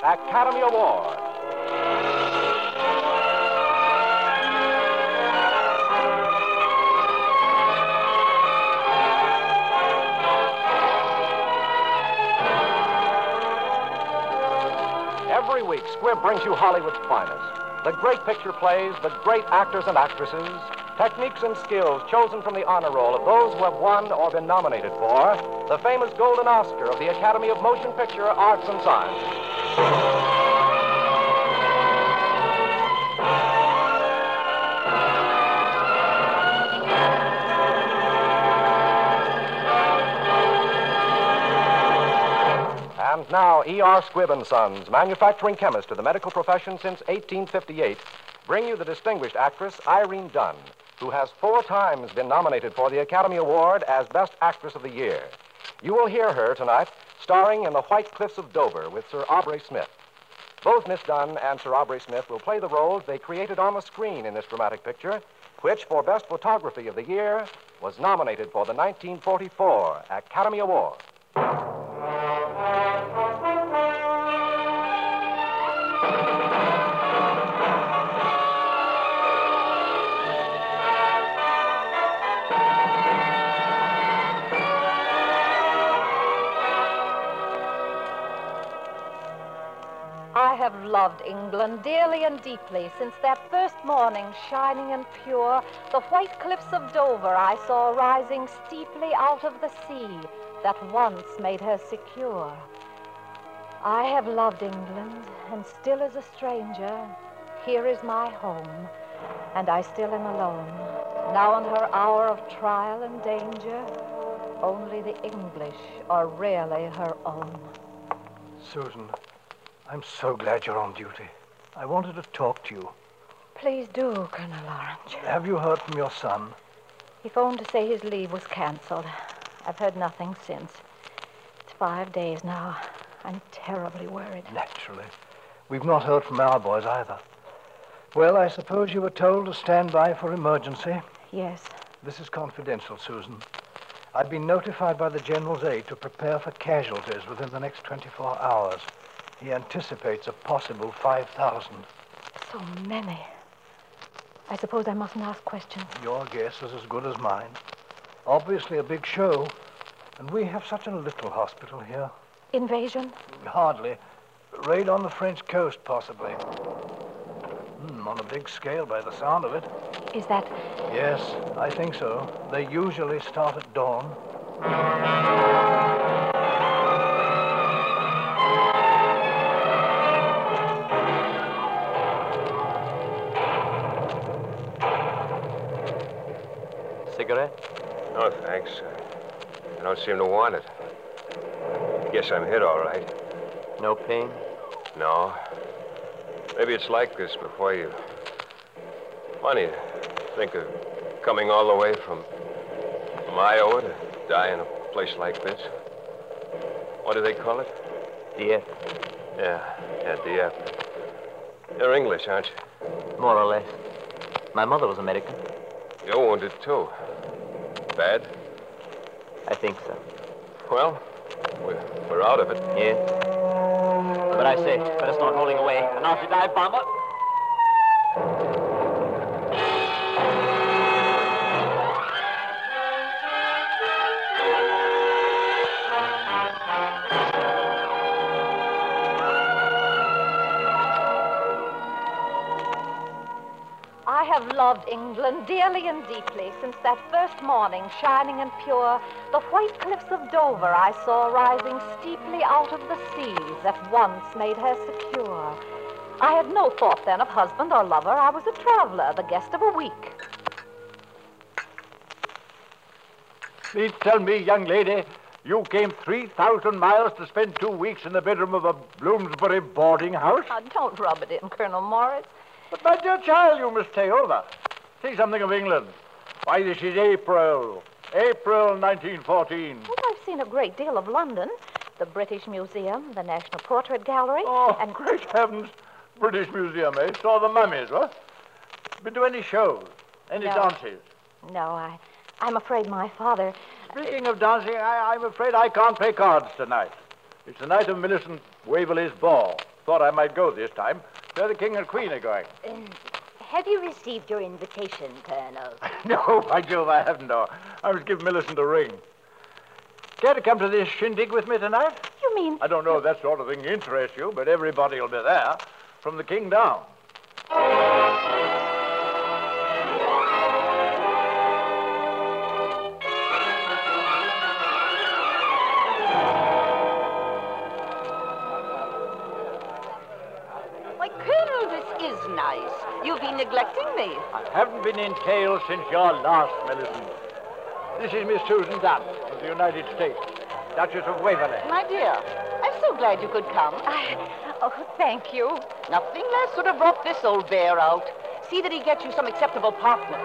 Academy Award. Every week, Squibb brings you Hollywood's finest. The great picture plays, the great actors and actresses, techniques and skills chosen from the honor roll of those who have won or been nominated for the famous Golden Oscar of the Academy of Motion Picture Arts and Science. And now, E.R. Squibb & Sons, manufacturing chemist to the medical profession since 1858, bring you the distinguished actress Irene Dunne, who has 4 times been nominated for the Academy Award as Best Actress of the Year. You will hear her tonight starring in The White Cliffs of Dover with Sir Aubrey Smith. Both Miss Dunne and Sir Aubrey Smith will play the roles they created on the screen in this dramatic picture, which, for Best Photography of the Year, was nominated for the 1944 Academy Award. I have loved England dearly and deeply since that first morning, shining and pure, the white cliffs of Dover I saw rising steeply out of the sea that once made her secure. I have loved England, and still as a stranger, here is my home, and I still am alone. Now in her hour of trial and danger, only the English are rarely her own. Susan, I'm so glad you're on duty. I wanted to talk to you. Please do, Colonel Orange. Have you heard from your son? He phoned to say his leave was canceled. I've heard nothing since. It's 5 days now. I'm terribly worried. Naturally. We've not heard from our boys either. Well, I suppose you were told to stand by for emergency? Yes. This is confidential, Susan. I've been notified by the General's aide to prepare for casualties within the next 24 hours. He anticipates a possible 5,000. So many. I suppose I mustn't ask questions. Your guess is as good as mine. Obviously a big show, and we have such a little hospital here. Invasion? Hardly. Raid on the French coast, possibly. On a big scale by the sound of it. Is that... Yes, I think so. They usually start at dawn. Cigarette? No, thanks. I don't seem to want it. Guess I'm hit all right. No pain? No. Maybe it's like this before you... Funny to think of coming all the way from Iowa to die in a place like this. What do they call it? Dieppe. Yeah, Dieppe. You're English, aren't you? More or less. My mother was American. You're wounded, too. Bad? I think so. Well, we're out of it. Yes. But I say, better start rolling away. Announce your dive bomber. I have loved England dearly and deeply since that first morning, shining and pure, the white cliffs of Dover I saw rising steeply out of the seas that once made her secure. I had no thought then of husband or lover. I was a traveler, the guest of a week. Please tell me, young lady, you came 3,000 miles to spend 2 weeks in the bedroom of a Bloomsbury boarding house? Oh, don't rub it in, Colonel Morris. But, my dear child, you must stay over. See something of England. Why, this is April. April 1914. Well, I've seen a great deal of London. The British Museum, the National Portrait Gallery, Oh, and... great heavens. British Museum, eh? Saw the mummies, what? Been to any shows? Any No. dances? No, I'm afraid my father... Speaking of dancing, I'm afraid I can't play cards tonight. It's the night of Millicent Waverley's ball. thought I might go this time. Where the King and Queen are going. Have you received your invitation, Colonel? No, by Jove, I haven't, no. I was giving Millicent a ring. Care to come to this shindig with me tonight? You mean... I don't know if that sort of thing interests you, but everybody will be there, from the King down. Why, Colonel, this is nice. You've been neglecting me. I haven't been in tail since your last, Millicent. This is Miss Susan Dunn of the United States, Duchess of Waverley. My dear, I'm so glad you could come. Oh, thank you. Nothing less would have brought this old bear out. See that he gets you some acceptable partners.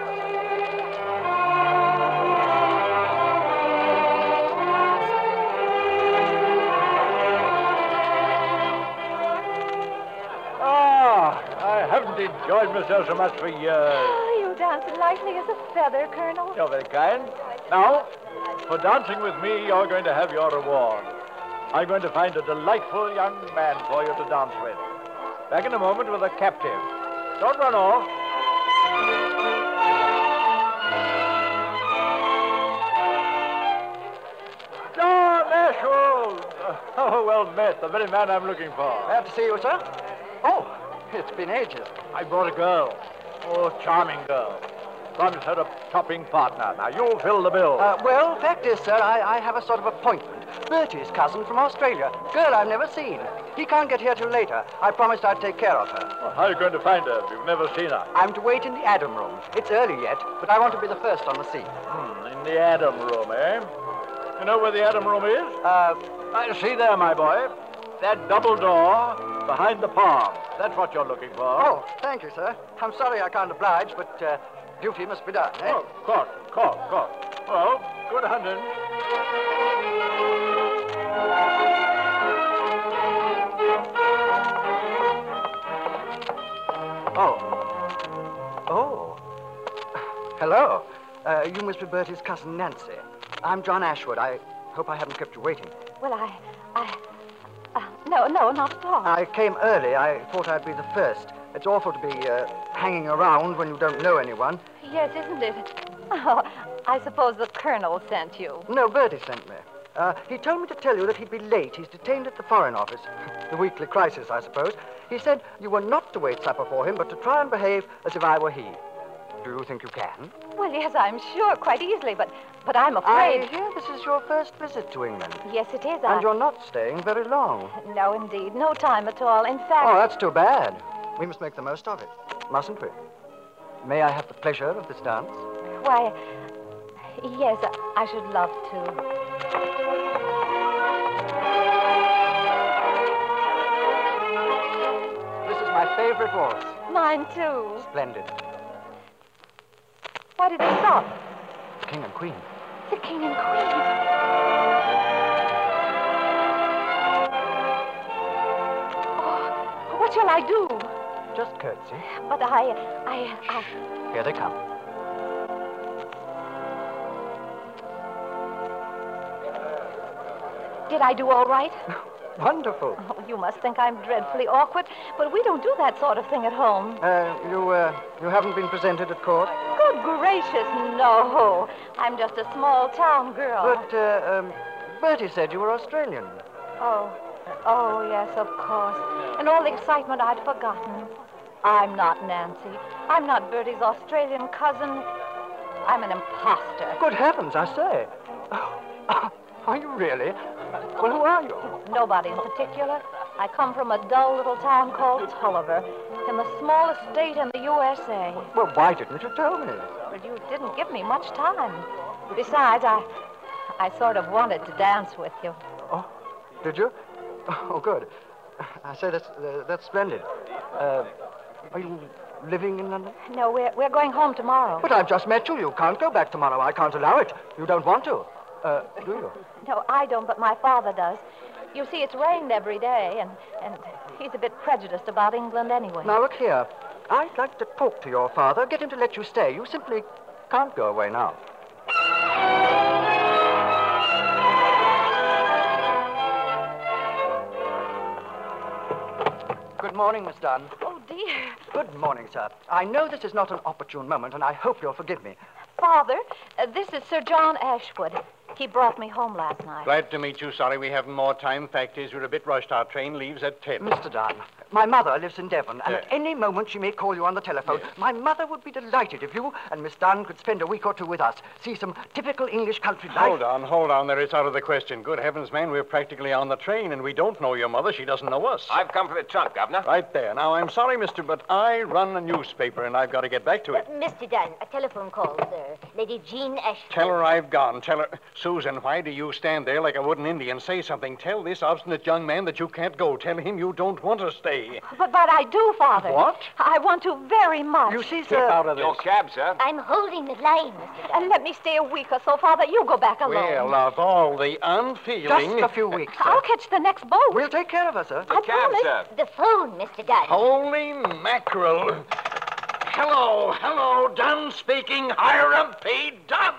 I haven't enjoyed myself so much for years. Oh, you dance lightly as a feather, Colonel. You're very kind. Now, for dancing with me, you're going to have your reward. I'm going to find a delightful young man for you to dance with. Back in a moment with a captive. Don't run off. John Ashwood! Oh, well met. The very man I'm looking for. Glad to see you, sir. Oh, it's been ages. I brought a girl. Oh, charming girl. Promised her a topping partner. Now, you fill the bill. Well, fact is, sir, I have a sort of appointment. Bertie's cousin from Australia. Girl I've never seen. He can't get here till later. I promised I'd take care of her. Well, how are you going to find her if you've never seen her? I'm to wait in the Adam room. It's early yet, but I want to be the first on the scene. In the Adam room, eh? You know where the Adam room is? I see there, my boy. That double door behind the palm. That's what you're looking for. Oh, thank you, sir. I'm sorry I can't oblige, but duty must be done, eh? Oh, of course. Well, good hunting. Oh. Hello. You must be Bertie's cousin, Nancy. I'm John Ashwood. I hope I haven't kept you waiting. Well, no, not at all. I came early. I thought I'd be the first. It's awful to be hanging around when you don't know anyone. Yes, isn't it? Oh, I suppose the Colonel sent you. No, Bertie sent me. He told me to tell you that he'd be late. He's detained at the Foreign Office. The weekly crisis, I suppose. He said you were not to wait supper for him, but to try and behave as if I were he. Do you think you can? Well, yes, I'm sure, quite easily, but I'm afraid... I hear this is your first visit to England. Yes, it is. And you're not staying very long. No, indeed. No time at all. In fact... Oh, that's too bad. We must make the most of it, mustn't we? May I have the pleasure of this dance? Why, yes, I should love to. This is my favorite waltz. Mine, too. Splendid. Why did they stop? The King and Queen. The King and Queen. Oh, what shall I do? Just curtsy. But Here they come. Did I do all right? Wonderful. Oh, you must think I'm dreadfully awkward, but we don't do that sort of thing at home. You haven't been presented at court? Good gracious, no. I'm just a small town girl. But, Bertie said you were Australian. Oh, yes, of course. In all the excitement, I'd forgotten. I'm not Nancy. I'm not Bertie's Australian cousin. I'm an imposter. Good heavens, I say. Are you really? Well, who are you? Nobody in particular. I come from a dull little town called Tulliver, in the smallest state in the USA. Well, why didn't you tell me? But you didn't give me much time. Besides, I sort of wanted to dance with you. Oh, did you? Oh, good. I say, that's splendid. Are you living in London? No, we're going home tomorrow. But I've just met you. You can't go back tomorrow. I can't allow it. You don't want to. Do you? No, I don't, but my father does. You see, it's rained every day, and he's a bit prejudiced about England anyway. Now, look here. I'd like to talk to your father, get him to let you stay. You simply can't go away now. Good morning, Miss Dunn. Oh, dear. Good morning, sir. I know this is not an opportune moment, and I hope you'll forgive me. Father, this is Sir John Ashwood. He brought me home last night. Glad to meet you. Sorry we haven't more time. Fact is, we're a bit rushed. Our train leaves at 10. Mr. Dunn, my mother lives in Devon, and at Yes. any moment she may call you on the telephone. Yes. My mother would be delighted if you and Miss Dunn could spend a week or two with us, see some typical English country life. Hold on. There, it's out of the question. Good heavens, man, we're practically on the train, and we don't know your mother. She doesn't know us. I've come for the trunk, Governor. Right there. Now, I'm sorry, mister, but I run a newspaper, and I've got to get back to it. Mr. Dunn, a telephone call, sir. Lady Jean Ashton. Tell her I've gone. Tell her... Susan, why do you stand there like a wooden Indian? Say something. Tell this obstinate young man that you can't go. Tell him you don't want to stay. But I do, Father. What? I want to very much. You see, Get sir... out of this. Your cab, sir. I'm holding the line, Mr. Dunn. And let me stay a week or so, Father. You go back alone. Well, of all the unfeeling... Just a few weeks, sir. I'll catch the next boat. We'll take care of her, sir. The I cab, promise. sir. The phone, Mr. Dunn. Holy mackerel. Hello, Dunn speaking. Hiram P. Dunn.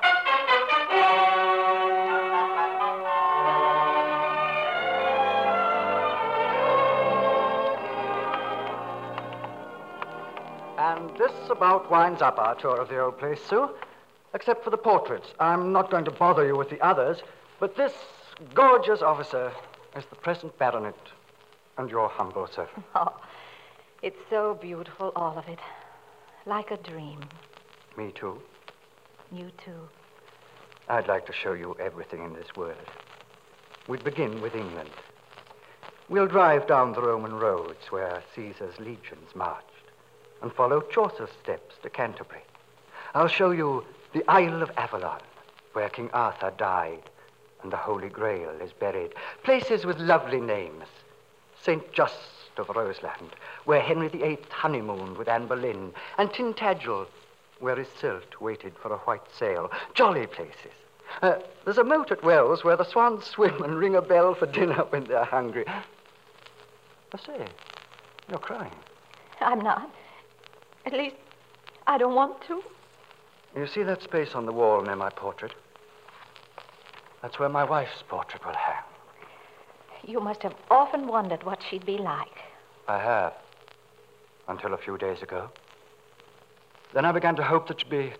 And this about winds up our tour of the old place, Sue. Except for the portraits. I'm not going to bother you with the others, but this gorgeous officer is the present baronet and your humble servant. Oh, it's so beautiful, all of it. Like a dream. Me too. You too. I'd like to show you everything in this world. We'd begin with England. We'll drive down the Roman roads where Caesar's legions marched and follow Chaucer's steps to Canterbury. I'll show you the Isle of Avalon, where King Arthur died and the Holy Grail is buried. Places with lovely names. St. Just of Roseland, where Henry VIII honeymooned with Anne Boleyn, and Tintagel, where Iseult waited for a white sail. Jolly places. There's a moat at Wells where the swans swim and ring a bell for dinner when they're hungry. I say, you're crying. I'm not. At least, I don't want to. You see that space on the wall near my portrait? That's where my wife's portrait will hang. You must have often wondered what she'd be like. I have. Until a few days ago. Then I began to hope that she'd be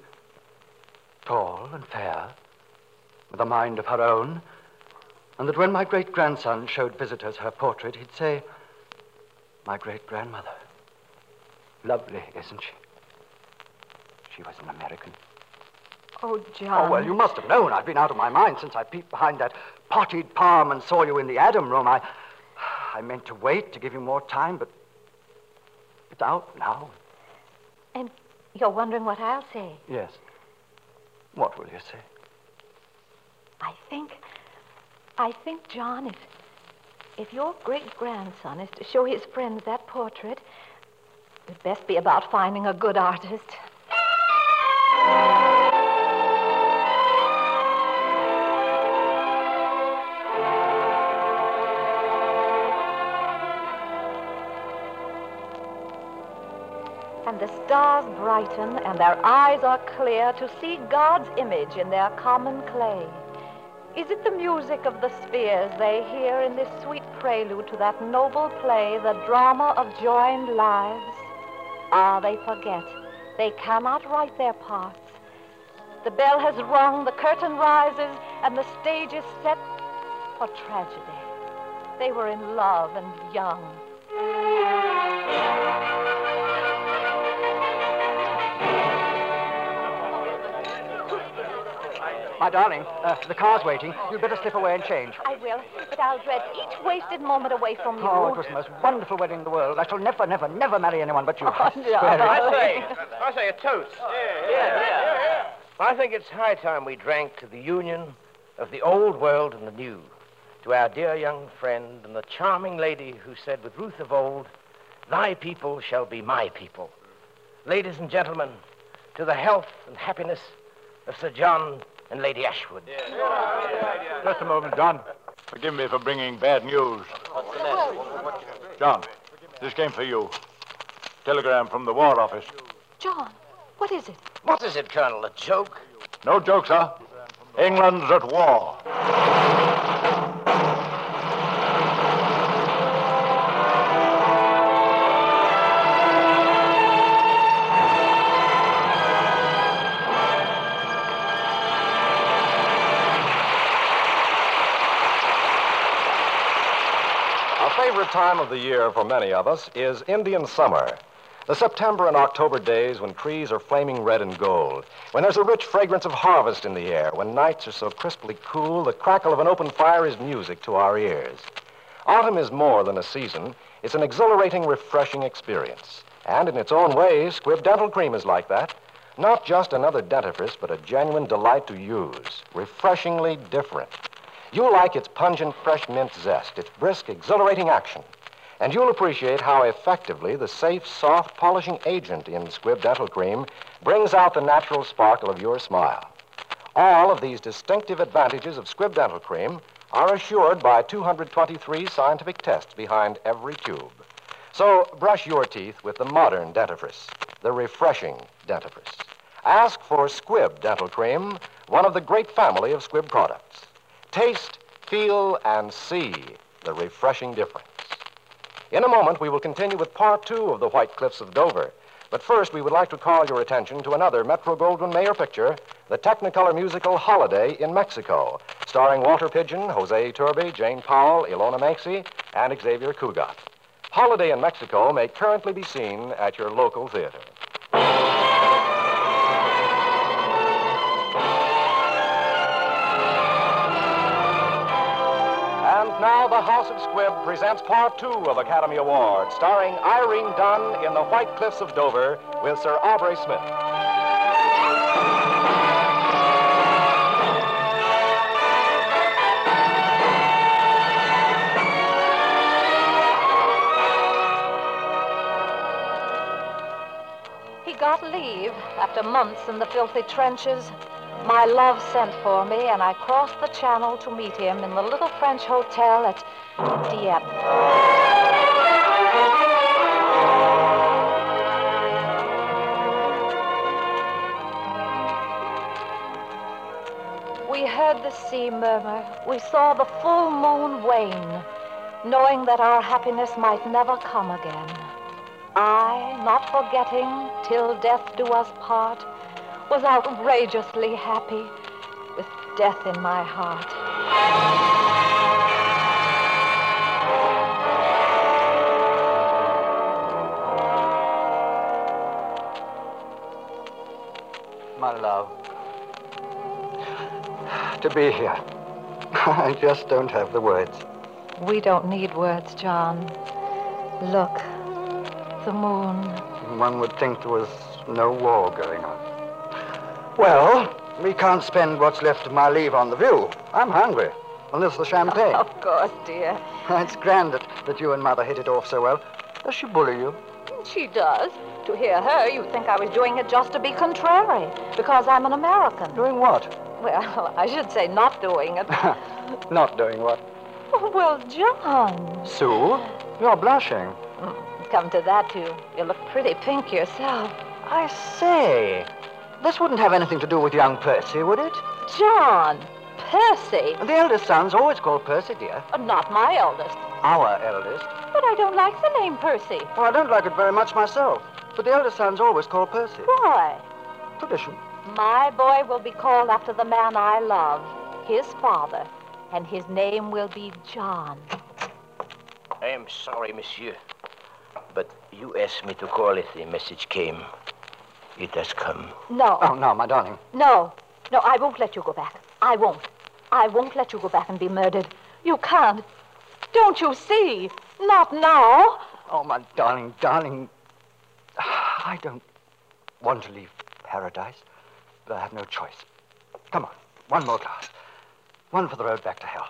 tall and fair, with a mind of her own, and that when my great-grandson showed visitors her portrait, he'd say, "My great-grandmother. Lovely, isn't she?" She was an American. Oh, John. Oh, well, you must have known. I've been out of my mind since I peeped behind that potted palm and saw you in the Adam room. I meant to wait to give you more time, but it's out now. And you're wondering what I'll say. Yes. What will you say? I think, John, if your great-grandson is to show his friends that portrait, it'd best be about finding a good artist. And the stars brighten, and their eyes are clear to see God's image in their common clay. Is it the music of the spheres they hear in this sweet prelude to that noble play, the drama of joined lives? Ah, they forget. They cannot write their parts. The bell has rung, the curtain rises, and the stage is set for tragedy. They were in love and young. My darling, the car's waiting. You'd better slip away and change. I will, but I'll dread each wasted moment away from you. Oh, it was the most wonderful wedding in the world. I shall never, never, never marry anyone but you. Oh, I swear it. I say a toast. Yeah. I think it's high time we drank to the union of the old world and the new, to our dear young friend and the charming lady who said with Ruth of old, "Thy people shall be my people." Ladies and gentlemen, to the health and happiness of Sir John and Lady Ashwood. Just a moment, John. Forgive me for bringing bad news. John, this came for you. Telegram from the War Office. John, what is it? What is it, Colonel? A joke? No joke, sir. England's at war. time of the year for many of us is Indian summer. The September and October days when trees are flaming red and gold, when there's a rich fragrance of harvest in the air, when nights are so crisply cool, the crackle of an open fire is music to our ears. Autumn is more than a season. It's an exhilarating, refreshing experience. And in its own way, Squibb Dental Cream is like that. Not just another dentifrice, but a genuine delight to use. Refreshingly different. You'll like its pungent, fresh mint zest, its brisk, exhilarating action. And you'll appreciate how effectively the safe, soft, polishing agent in Squibb Dental Cream brings out the natural sparkle of your smile. All of these distinctive advantages of Squibb Dental Cream are assured by 223 scientific tests behind every tube. So brush your teeth with the modern dentifrice, the refreshing dentifrice. Ask for Squibb Dental Cream, one of the great family of Squibb products. Taste, feel, and see the refreshing difference. In a moment, we will continue with part 2 of The White Cliffs of Dover. But first, we would like to call your attention to another Metro-Goldwyn-Mayer picture, the Technicolor musical Holiday in Mexico, starring Walter Pidgeon, Jose Iturbe, Jane Powell, Ilona Maxey, and Xavier Cugat. Holiday in Mexico may currently be seen at your local theater. And now the House of Squibb presents part 2 of Academy Award, starring Irene Dunn in The White Cliffs of Dover with Sir Aubrey Smith. He got leave after months in the filthy trenches. My love sent for me, and I crossed the channel to meet him in the little French hotel at Dieppe. We heard the sea murmur. We saw the full moon wane, knowing that our happiness might never come again. I, not forgetting till death do us part, was outrageously happy with death in my heart. My love, to be here, I just don't have the words. We don't need words, John. Look, the moon. One would think there was no war going on. Well, we can't spend what's left of my leave on the view. I'm hungry. And there's the champagne. Of course, dear. It's grand that you and Mother hit it off so well. Does she bully you? She does. To hear her, you'd think I was doing it just to be contrary, because I'm an American. Doing what? Well, I should say not doing it. Not doing what? Well, John. Sue, you're blushing. Come to that, you look pretty pink yourself. I say, this wouldn't have anything to do with young Percy, would it? John, Percy. The eldest son's always called Percy, dear. Not my eldest. Our eldest. But I don't like the name Percy. Well, I don't like it very much myself. But the eldest son's always called Percy. Why? Tradition. My boy will be called after the man I love, his father, and his name will be John. I am sorry, monsieur, but you asked me to call if the message came. It has come. No. Oh, no, my darling. No, I won't let you go back. I won't. I won't let you go back and be murdered. You can't. Don't you see? Not now. Oh, my darling, darling. I don't want to leave paradise, but I have no choice. Come on, one more glass. One for the road back to hell.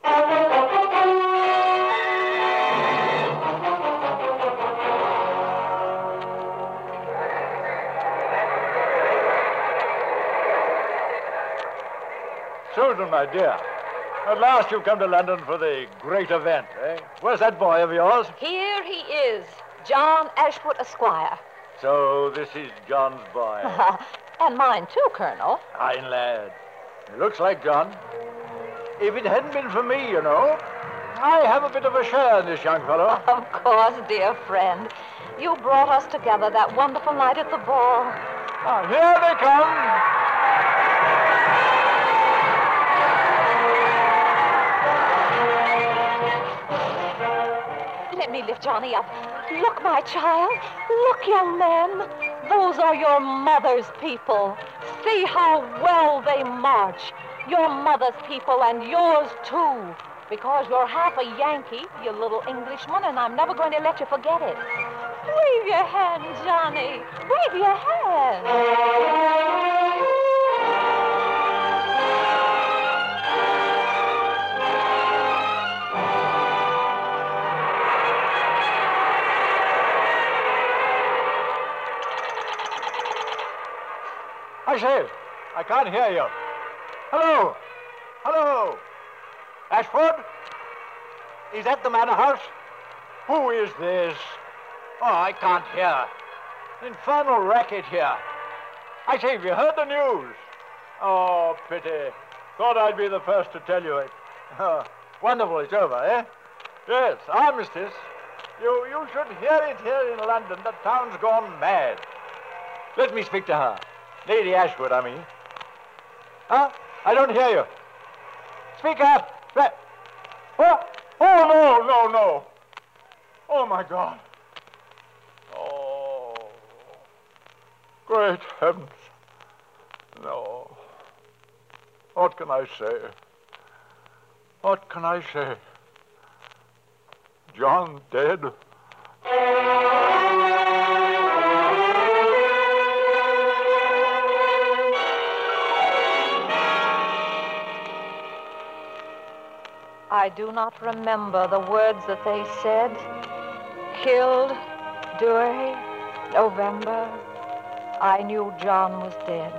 Susan, my dear, at last you've come to London for the great event, eh? Where's that boy of yours? Here he is, John Ashwood, Esquire. So this is John's boy. And mine, too, Colonel. Fine lad. He looks like John. If it hadn't been for me, you know, I have a bit of a share in this young fellow. Of course, dear friend. You brought us together that wonderful night at the ball. Ah, here they come. Let me lift Johnny up. Look, my child. Look, young man. Those are your mother's people. See how well they march. Your mother's people and yours, too. Because you're half a Yankee, you little Englishman, and I'm never going to let you forget it. Wave your hand, Johnny. Wave your hand. I say, I can't hear you. Hello? Hello? Ashford? Is that the manor house? Who is this? Oh, I can't hear. Infernal racket here. I say, have you heard the news? Oh, pity. Thought I'd be the first to tell you it. Wonderful, it's over, eh? Yes, armistice. You should hear it here in London. The town's gone mad. Let me speak to her. Lady Ashford, I mean. Huh? I don't hear you. Speak up. Oh, no. Oh, my God. Oh. Great heavens. No. What can I say? What can I say? John dead? I do not remember the words that they said. Killed, Douay, November. I knew John was dead.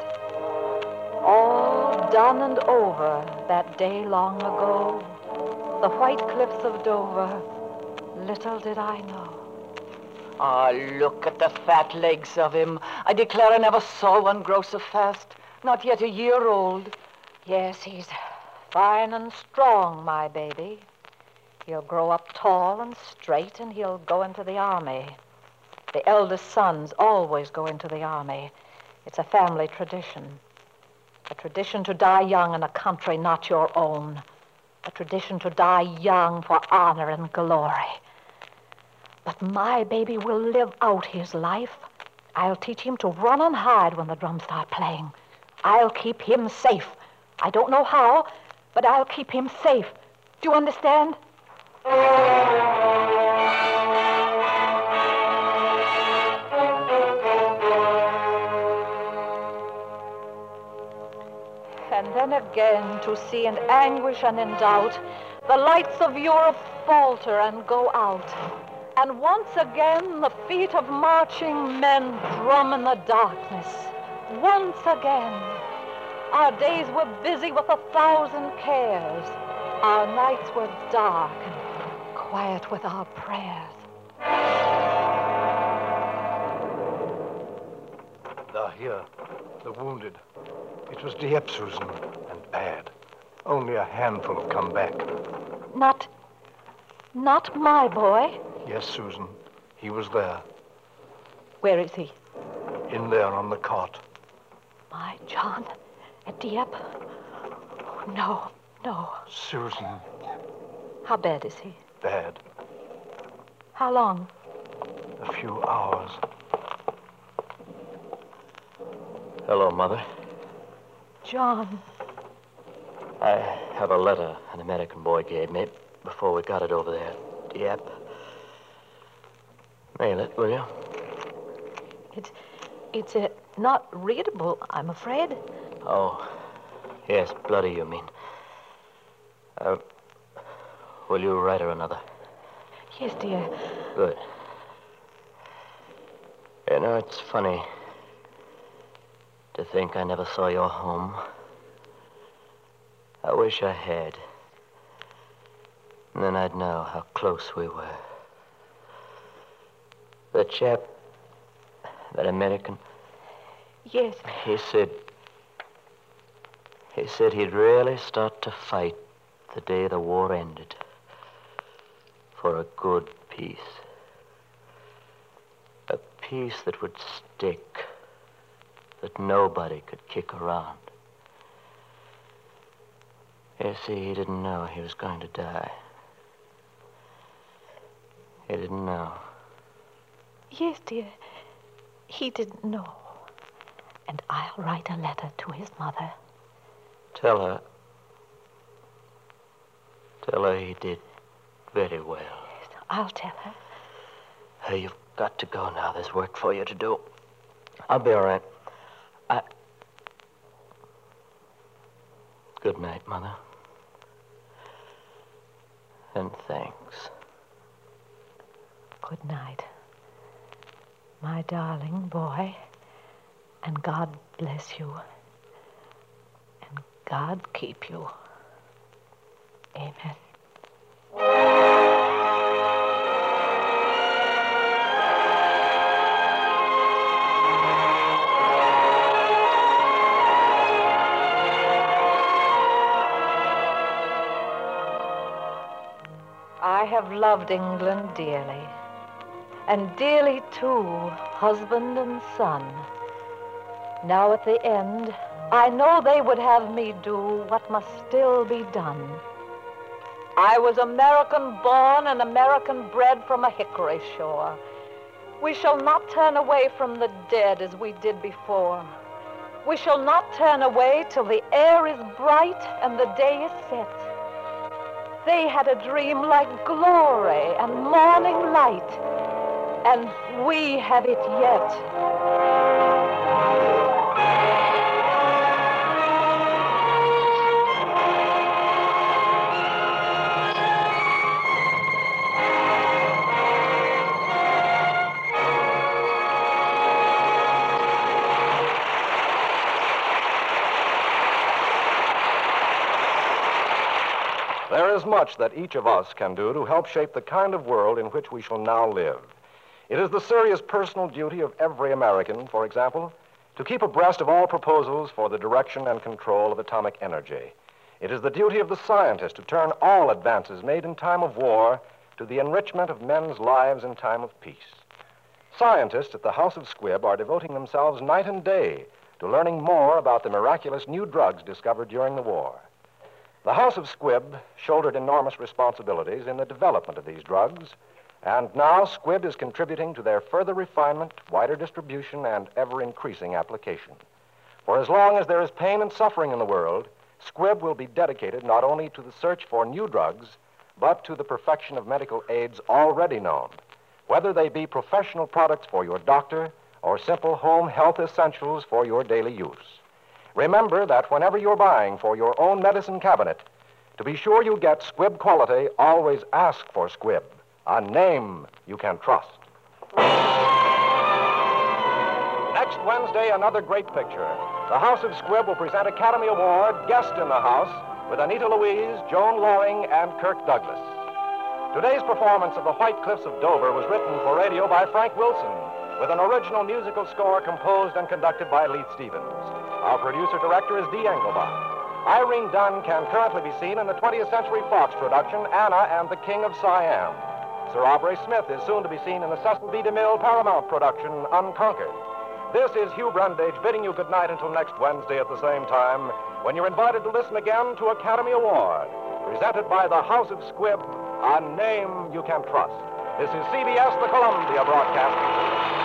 All done and over that day long ago. The white cliffs of Dover. Little did I know. Ah, look at the fat legs of him. I declare I never saw one grow so fast. Not yet a year old. Yes, he's fine and strong, my baby. He'll grow up tall and straight, and he'll go into the army. The eldest sons always go into the army. It's a family tradition. A tradition to die young in a country not your own. A tradition to die young for honor and glory. But my baby will live out his life. I'll teach him to run and hide when the drums start playing. I'll keep him safe. I don't know how, but I'll keep him safe. Do you understand? And then again, to see in anguish and in doubt the lights of Europe falter and go out. And once again, the feet of marching men drum in the darkness. Once again, our days were busy with 1,000 cares. Our nights were dark and quiet with our prayers. They're here, the wounded. It was Dieppe, Susan, and bad. Only a handful have come back. Not my boy. Yes, Susan. He was there. Where is he? In there on the cot. My John at Dieppe? Oh, no. Susan. How bad is he? Bad. How long? A few hours. Hello, Mother. John. I have a letter an American boy gave me before we got it over there. Yep. Mail it, will you? It's not readable, I'm afraid. Oh, yes, bloody, you mean. Will you write her another? Yes, dear. Good. You know, it's funny to think I never saw your home. I wish I had. And then I'd know how close we were. The chap, that American. Yes. He said he'd really start to fight the day the war ended. For a good peace. A peace that would stick. That nobody could kick around. You see, he didn't know he was going to die. He didn't know. Yes, dear. He didn't know. And I'll write a letter to his mother. Tell her he did very well. Yes, I'll tell her. Hey, you've got to go now. There's work for you to do. I'll be all right. Good night, Mother. And thanks. Good night, my darling boy. And God bless you. And God keep you. Amen. I have loved England dearly, and dearly too, husband and son. Now at the end, I know they would have me do what must still be done. I was American born and American bred from a hickory shore. We shall not turn away from the dead as we did before. We shall not turn away till the air is bright and the day is set. They had a dream like glory and morning light, and we have it yet. There is much that each of us can do to help shape the kind of world in which we shall now live. It is the serious personal duty of every American, for example, to keep abreast of all proposals for the direction and control of atomic energy. It is the duty of the scientist to turn all advances made in time of war to the enrichment of men's lives in time of peace. Scientists at the House of Squibb are devoting themselves night and day to learning more about the miraculous new drugs discovered during the war. The House of Squibb shouldered enormous responsibilities in the development of these drugs, and now Squibb is contributing to their further refinement, wider distribution, and ever-increasing application. For as long as there is pain and suffering in the world, Squibb will be dedicated not only to the search for new drugs, but to the perfection of medical aids already known, whether they be professional products for your doctor or simple home health essentials for your daily use. Remember that whenever you're buying for your own medicine cabinet, to be sure you get Squibb quality, always ask for Squibb, a name you can trust. Next Wednesday, another great picture. The House of Squibb will present Academy Award Guest in the House with Anita Louise, Joan Loring, and Kirk Douglas. Today's performance of The White Cliffs of Dover was written for radio by Frank Wilson, with an original musical score composed and conducted by Leith Stevens. Our producer-director is Dee Engelbach. Irene Dunn can currently be seen in the 20th Century Fox production, Anna and the King of Siam. Sir Aubrey Smith is soon to be seen in the Cecil B. DeMille Paramount production, Unconquered. This is Hugh Brundage bidding you good night until next Wednesday at the same time, when you're invited to listen again to Academy Award, presented by the House of Squibb, a name you can trust. This is CBS, the Columbia Broadcasting System.